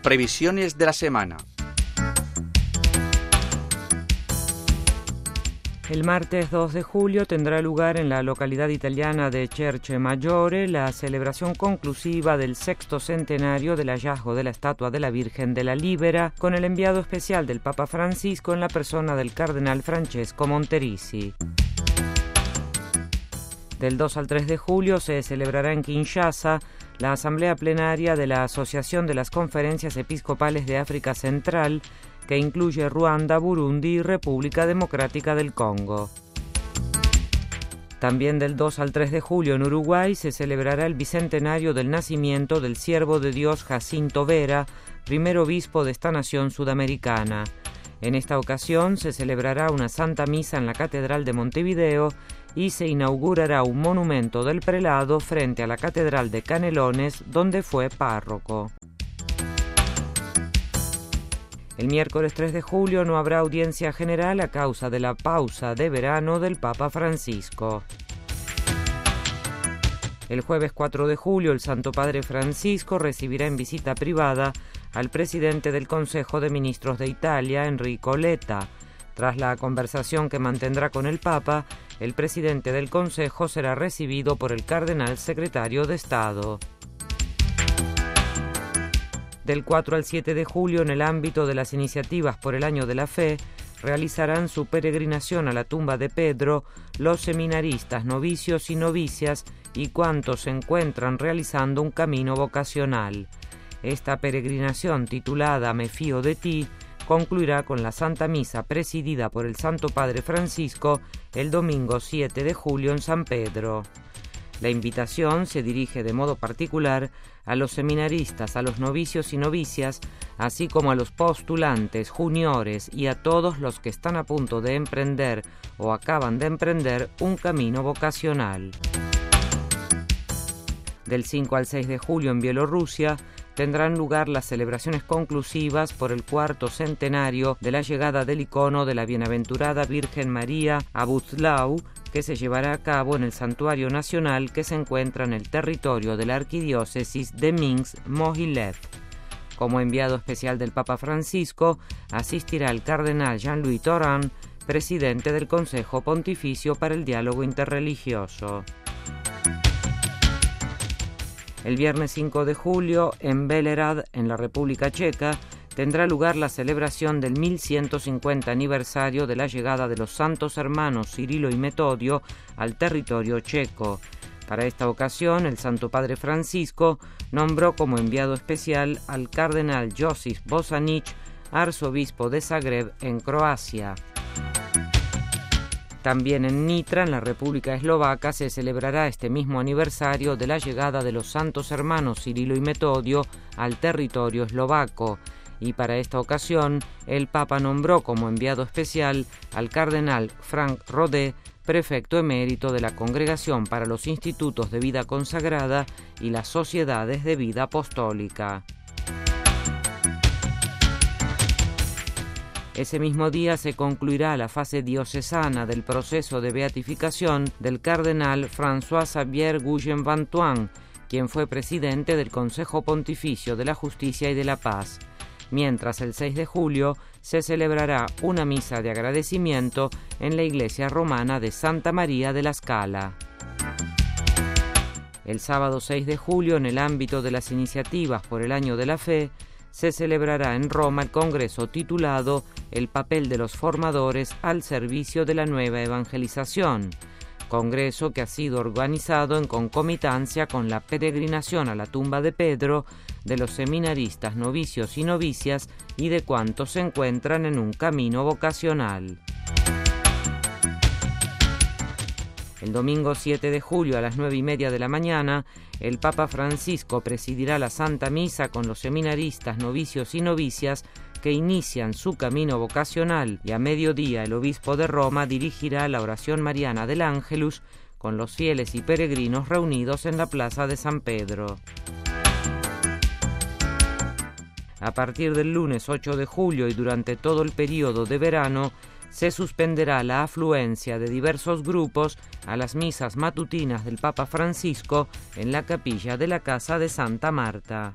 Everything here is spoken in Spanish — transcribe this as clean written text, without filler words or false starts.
Previsiones de la semana. El martes 2 de julio tendrá lugar en la localidad italiana de Cerce Maggiore la celebración conclusiva del 6º centenario del hallazgo de la estatua de la Virgen de la Libera, con el enviado especial del Papa Francisco en la persona del cardenal Francesco Monterisi. Del 2 al 3 de julio se celebrará en Kinshasa la asamblea plenaria de la Asociación de las Conferencias Episcopales de África Central, que incluye Ruanda, Burundi y República Democrática del Congo. También del 2 al 3 de julio en Uruguay se celebrará el bicentenario del nacimiento del siervo de Dios Jacinto Vera, primer obispo de esta nación sudamericana. En esta ocasión se celebrará una santa misa en la Catedral de Montevideo y se inaugurará un monumento del prelado frente a la Catedral de Canelones, donde fue párroco. El miércoles 3 de julio no habrá audiencia general a causa de la pausa de verano del Papa Francisco. El jueves 4 de julio el Santo Padre Francisco recibirá en visita privada al presidente del Consejo de Ministros de Italia, Enrico Letta. Tras la conversación que mantendrá con el Papa, el presidente del Consejo será recibido por el cardenal secretario de Estado. Del 4 al 7 de julio, en el ámbito de las iniciativas por el Año de la Fe, realizarán su peregrinación a la tumba de Pedro los seminaristas, novicios y novicias y cuantos se encuentran realizando un camino vocacional. Esta peregrinación, titulada Me fío de ti, concluirá con la Santa Misa presidida por el Santo Padre Francisco el domingo 7 de julio en San Pedro. La invitación se dirige de modo particular a los seminaristas, a los novicios y novicias, así como a los postulantes, juniores y a todos los que están a punto de emprender o acaban de emprender un camino vocacional. Del 5 al 6 de julio en Bielorrusia tendrán lugar las celebraciones conclusivas por el 4º centenario de la llegada del icono de la Bienaventurada Virgen María a Buzlau, que se llevará a cabo en el Santuario Nacional que se encuentra en el territorio de la Arquidiócesis de Minsk-Mohilev. Como enviado especial del Papa Francisco, asistirá el cardenal Jean-Louis Tauran, presidente del Consejo Pontificio para el Diálogo Interreligioso. El viernes 5 de julio, en Bělehrad, en la República Checa, tendrá lugar la celebración del 1150 aniversario de la llegada de los santos hermanos Cirilo y Metodio al territorio checo. Para esta ocasión, el Santo Padre Francisco nombró como enviado especial al cardenal Josip Bosanic, arzobispo de Zagreb, en Croacia. También en Nitra, en la República Eslovaca, se celebrará este mismo aniversario de la llegada de los santos hermanos Cirilo y Metodio al territorio eslovaco. Y para esta ocasión, el Papa nombró como enviado especial al cardenal Frank Rodé, prefecto emérito de la Congregación para los Institutos de Vida Consagrada y las Sociedades de Vida Apostólica. Ese mismo día se concluirá la fase diocesana del proceso de beatificación del cardenal François-Xavier Gouyen-Vantuan, quien fue presidente del Consejo Pontificio de la Justicia y de la Paz. Mientras el 6 de julio se celebrará una misa de agradecimiento en la iglesia romana de Santa María de la Scala. El sábado 6 de julio, en el ámbito de las iniciativas por el Año de la Fe, se celebrará en Roma el congreso titulado El papel de los formadores al servicio de la nueva evangelización, congreso que ha sido organizado en concomitancia con la peregrinación a la tumba de Pedro de los seminaristas, novicios y novicias y de cuantos se encuentran en un camino vocacional. El domingo 7 de julio a las 9:30 de la mañana, el Papa Francisco presidirá la Santa Misa con los seminaristas, novicios y novicias que inician su camino vocacional, y a mediodía el obispo de Roma dirigirá la oración mariana del Ángelus con los fieles y peregrinos reunidos en la plaza de San Pedro. A partir del lunes 8 de julio y durante todo el periodo de verano, se suspenderá la afluencia de diversos grupos a las misas matutinas del Papa Francisco en la capilla de la Casa de Santa Marta.